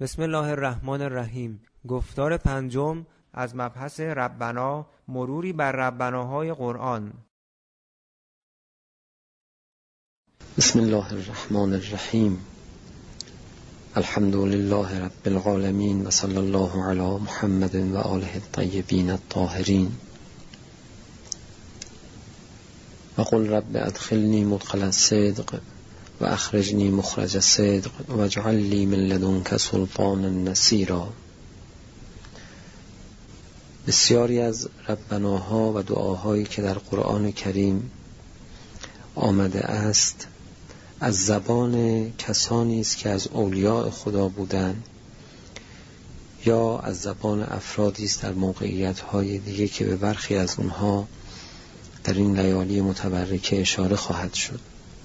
بسم الله الرحمن الرحیم. گفتار پنجم از مبحث ربنا، مروری بر ربناهای قرآن. بسم الله الرحمن الرحیم. الحمد لله رب العالمین و صلی الله علی محمد و آله الطیبین الطاهرین. و قل رب ادخلنی مدخل الصدق و اخرجنی مخرج صدق و اجعل لی من لدنک سلطانا نصیرا. بسیاری از ربناها و دعاهایی که در قرآن کریم آمده است از زبان کسانی است که از اولیاء خدا بودند یا از زبان افرادی است در موقعیت‌های دیگه که به برخی از اونها در این لیالی متبرکه اشاره خواهد شد.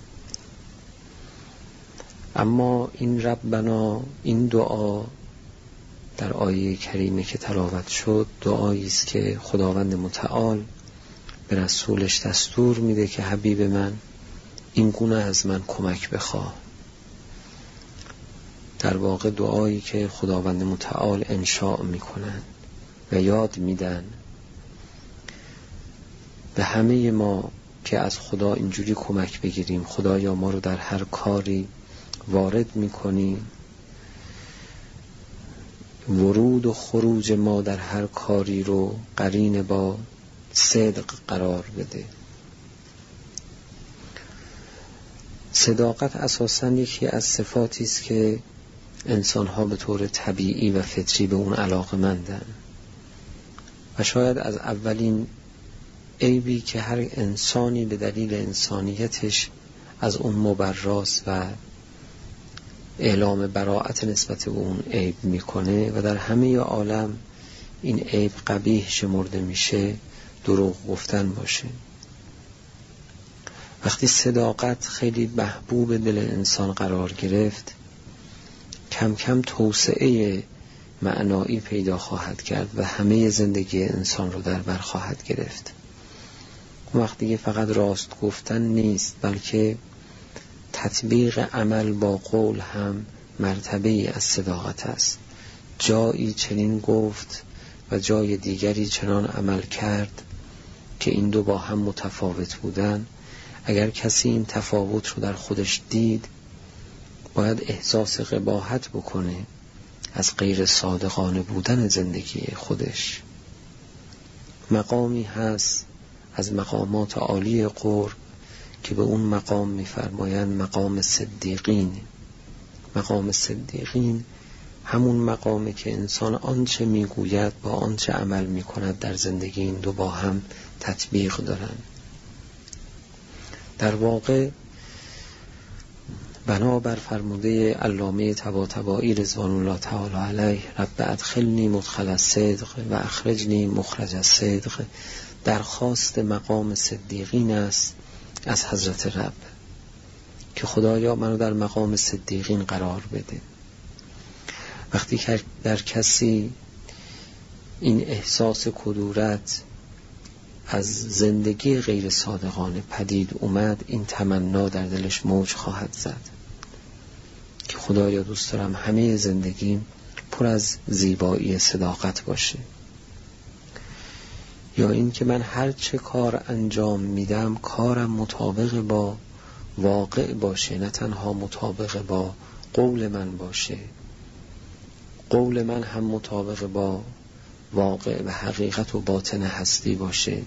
اما این ربنا، این دعا در آیه کریمه که تلاوت شد، دعایی است که خداوند متعال به رسولش دستور میده که حبیب من این گونه از من کمک بخواه. در واقع دعایی که خداوند متعال انشاء میکنن و یاد میدن به همه ما که از خدا اینجوری کمک بگیریم: خدایا ما رو در هر کاری وارد میکنی، ورود و خروج ما در هر کاری رو قرین با صدق قرار بده. صداقت اساساً یکی از صفاتی است که انسان‌ها به طور طبیعی و فطری به اون علاقه‌مندن و شاید از اولین عیبی که هر انسانی به دلیل انسانیتش از اون مبراست و اعلام براءت نسبت به اون عیب میکنه و در همه عالم این عیب قبیح شمرده میشه، دروغ گفتن باشه. وقتی صداقت خیلی محبوب دل انسان قرار گرفت، کم کم توسعه معنایی پیدا خواهد کرد و همه زندگی انسان رو در بر خواهد گرفت. اون وقت دیگه فقط راست گفتن نیست، بلکه تطبیق عمل با قول هم مرتبه‌ای از صداقت است. جایی چنین گفت و جای دیگری چنان عمل کرد که این دو با هم متفاوت بودن. اگر کسی این تفاوت رو در خودش دید، باید احساس قباحت بکنه از غیر صادقانه بودن زندگی خودش. مقامی هست از مقامات عالی قرب که به اون مقام می‌فرمایند مقام صدیقین. مقام صدیقین همون مقامه که انسان آنچه میگوید با آنچه عمل میکند در زندگی این دو با هم تطبیق دارن. در واقع بنابر فرموده علامه طباطبایی رضوان الله تعالی علیه: رب ادخلنی مدخل الصدق و اخرجنی مخرج الصدق، درخواست مقام صدیقین است از حضرت رب که خدایا منو در مقام صدیقین قرار بده. وقتی که در کسی این احساس کدورت از زندگی غیر صادقانه پدید اومد، این تمنا در دلش موج خواهد زد که خدایا دوست دارم همه زندگیم پر از زیبایی صداقت باشه، یا این که من هر چه کار انجام میدم کارم مطابق با واقع باشه، نه تنها مطابق با قول من باشه، قول من هم مطابق با واقع و حقیقت و باطن هستی باشه.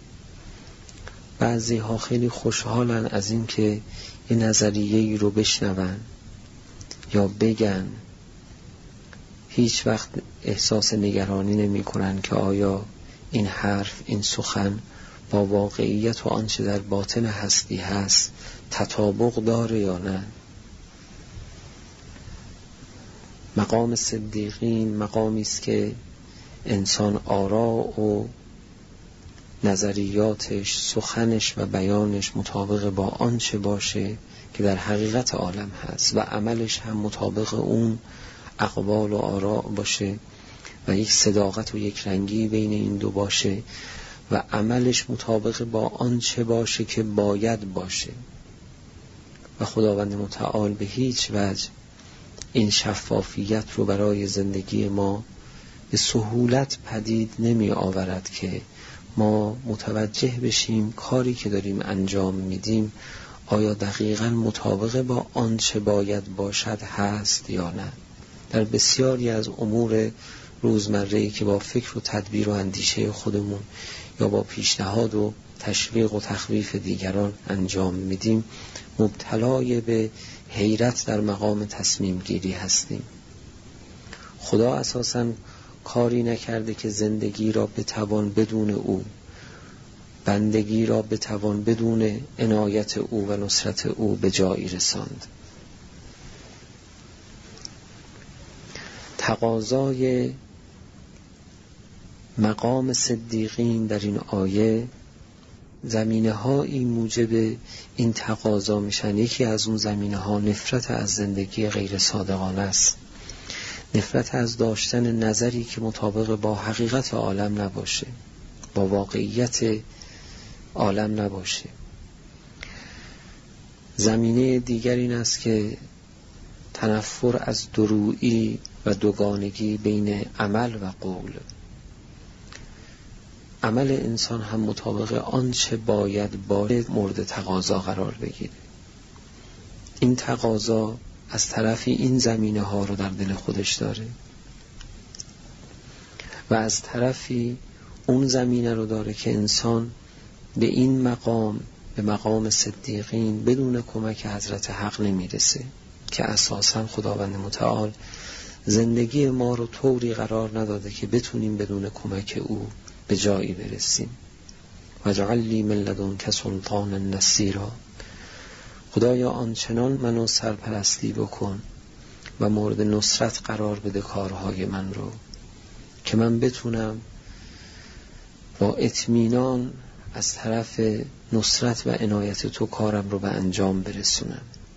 بعضی ها خیلی خوشحالن از این که یه نظریه‌ای رو بشنون یا بگن، هیچ وقت احساس نگرانی نمی کنن که آیا این حرف، این سخن با واقعیت و آنچه در باطن هستی هست تطابق داره یا نه. مقام صدیقین مقامی است که انسان آراء و نظریاتش، سخنش و بیانش مطابق با آنچه باشه که در حقیقت عالم هست و عملش هم مطابق اون اقوال و آراء باشه و یک صداقت و یک رنگی بین این دو باشه و عملش مطابق با آنچه باشه که باید باشه. و خداوند متعال به هیچ وجه این شفافیت رو برای زندگی ما به سهولت پدید نمی آورد که ما متوجه بشیم کاری که داریم انجام میدیم آیا دقیقاً مطابق با آنچه باید باشد هست یا نه. در بسیاری از امور روزمره‌ای که با فکر و تدبیر و اندیشه خودمون یا با پیشنهاد و تشویق و تخویف دیگران انجام میدیم مبتلای به حیرت در مقام تصمیم گیری هستیم. خدا اساساً کاری نکرده که زندگی را بتوان بدون او، بندگی را بتوان بدون عنایت او و نصرت او به جایی رساند. تقاضای مقام صدیقین در این آیه زمینه‌هایی موجب این تقاضا میشن. یکی از اون زمینه‌ها نفرت از زندگی غیر صادقانه است، نفرت از داشتن نظری که مطابق با حقیقت عالم نباشه، با واقعیت عالم نباشه. زمینه دیگر این است که تنفر از درویی و دوگانگی بین عمل و قول. عمل انسان هم مطابق آنچه باید مورد تقاضا قرار بگیره. این تقاضا از طرفی این زمینه ها رو در دل خودش داره و از طرفی اون زمینه رو داره که انسان به این مقام، به مقام صدیقین بدون کمک حضرت حق نمیرسه که اساساً خداوند متعال زندگی ما رو طوری قرار نداده که بتونیم بدون کمک او به جایی برسیم. وجعل لی من لدنک سلطانا نصیرا. خدایا آنچنان منو سرپرستی بکن و مورد نصرت قرار بده کارهای من رو که من بتونم با اطمینان از طرف نصرت و عنایت تو کارم رو به انجام برسونم.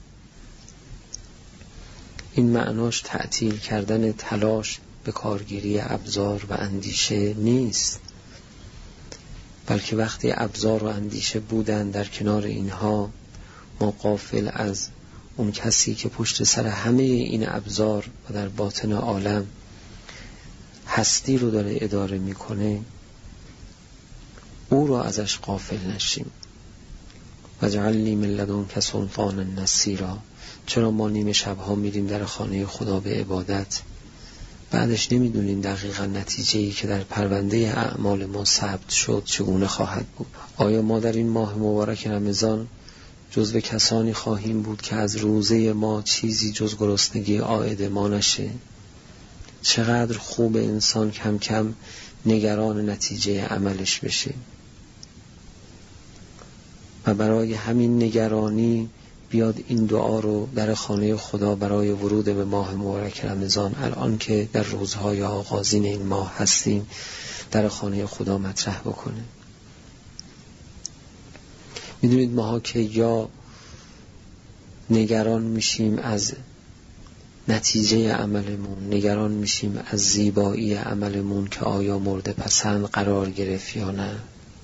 این معناش تعطیل کردن تلاش به کارگیری ابزار و اندیشه نیست، بلکه وقتی ابزار و اندیشه بودن در کنار اینها ما غافل از اون کسی که پشت سر همه این ابزار و در باطن عالم هستی رو داره اداره میکنه او رو ازش غافل نشیم. وجعل لی من لدنک سلطانا نصیرا. چرا ما نیمه شبها میریم در خانه خدا به عبادت، بعدش نمیدونیم دقیقا نتیجه‌ای که در پرونده اعمال ما ثبت شد چگونه خواهد بود. آیا ما در این ماه مبارک رمضان جزو کسانی خواهیم بود که از روزه ما چیزی جز گرسنگی عائد ما نشه؟ چقدر خوب انسان کم کم نگران نتیجه عملش بشه و برای همین نگرانی بیاد این دعا رو در خانه خدا برای ورود به ماه مبارک رمضان، الان که در روزهای آغازین این ماه هستیم، در خانه خدا مطرح بکنه. میدونید ماها که یا نگران میشیم از نتیجه عملمون، نگران میشیم از زیبایی عملمون که آیا مورد پسند قرار گرفت یا نه.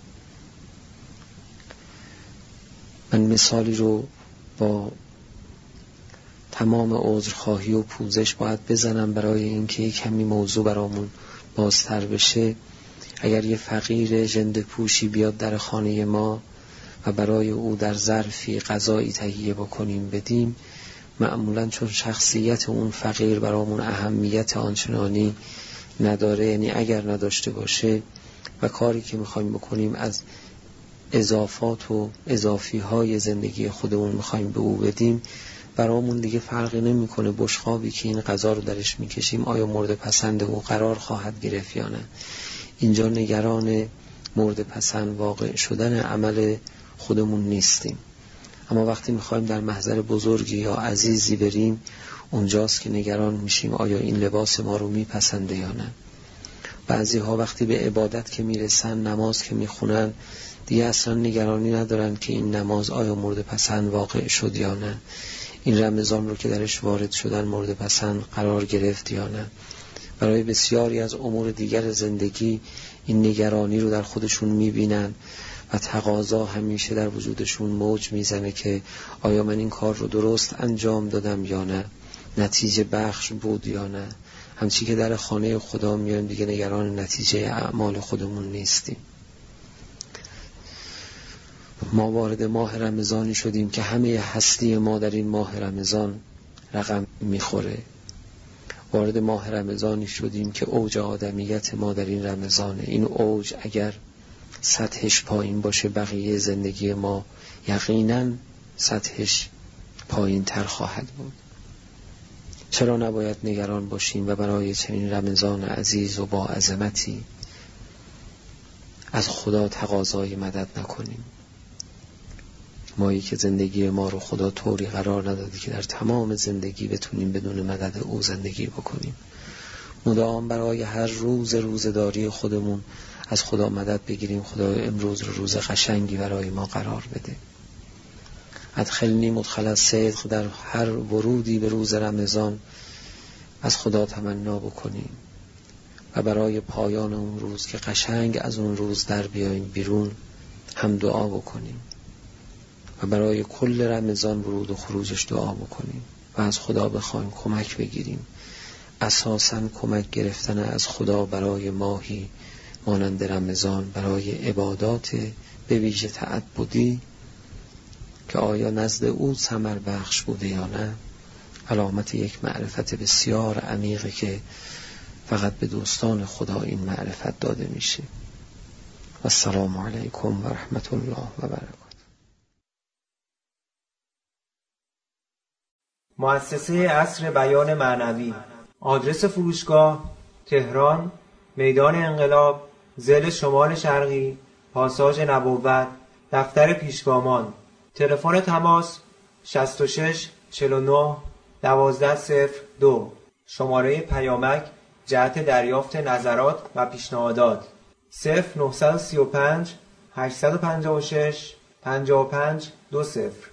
من مثالی رو با تمام عذرخواهی و پوزش باید بزنم برای اینکه کمی موضوع برامون بازتر بشه. اگر یه فقیر ژنده پوشی بیاد در خانه ما و برای او در ظرفی غذایی تهیه بکنیم بدیم، معمولاً چون شخصیت اون فقیر برامون اهمیت آنچنانی نداره، یعنی اگر نداشته باشه و کاری که میخوایم بکنیم از اضافات و اضافی های زندگی خودمون میخوایم به او بدیم، برامون دیگه فرقی نمیکنه بشقابی که این غذا رو درش میکشیم آیا مورد پسند او قرار خواهد گرفت یا نه. اینجا نگران مورد پسند واقع شدن عمل خودمون نیستیم. اما وقتی میخوایم در محضر بزرگی یا عزیزی بریم، اونجاست که نگران میشیم آیا این لباس ما رو میپسنده یا نه. بعضی ها وقتی به عبادت که میرسن، نماز که میخونن، دیگه اصلا نگرانی ندارن که این نماز آیا مورد پسند واقع شد یا نه، این رمضان رو که درش وارد شدن مورد پسند قرار گرفت یا نه. برای بسیاری از امور دیگر زندگی این نگرانی رو در خودشون میبینن و تقاضا همیشه در وجودشون موج میزنه که آیا من این کار رو درست انجام دادم یا نه، نتیجه بخش بود یا نه. همچی که در خانه خدا میایم دیگه نگران نتیجه اعمال خودمون نیستیم. ما وارد ماه رمضانی شدیم که همه هستی ما در این ماه رمضان رقم میخوره. وارد ماه رمضانی شدیم که اوج آدمیت ما در این رمضانه. این اوج اگر سطحش پایین باشه بقیه زندگی ما یقینا سطحش پایین تر خواهد بود. چرا نباید نگران باشیم و برای چنین رمضان عزیز و با عظمتی از خدا تقاضای مدد نکنیم؟ مایی که زندگی ما رو خدا طوری قرار نداده که در تمام زندگی بتونیم بدون مدد او زندگی بکنیم. مدام برای هر روز روزداری خودمون از خدا مدد بگیریم. خدا امروز رو روز قشنگی برای ما قرار بده. ادخلنی مدخل الصدق، در هر ورودی به روز رمضان از خدا تمنا بکنیم و برای پایان اون روز که قشنگ از اون روز در بیاییم بیرون هم دعا بکنیم و برای کل رمضان ورود و خروجش دعا بکنیم و از خدا بخوایم کمک بگیریم. اساساً کمک گرفتن از خدا برای ماهی مانند رمضان، برای عبادات به ویژه تعبدی که آیا نزد او ثمر بخش بوده یا نه، علامت یک معرفت بسیار عمیقه که فقط به دوستان خدا این معرفت داده میشه. و السلام علیکم و رحمت الله و برکاته. مؤسسه عصر بیان معنوی. آدرس فروشگاه: تهران، میدان انقلاب، ضلع شمال شرقی، پاساژ نبوت، دفتر پیشگامان. تلفن تماس 66 49 1202. شماره پیامک جهت دریافت نظرات و پیشنهادات 0935 856 55 20.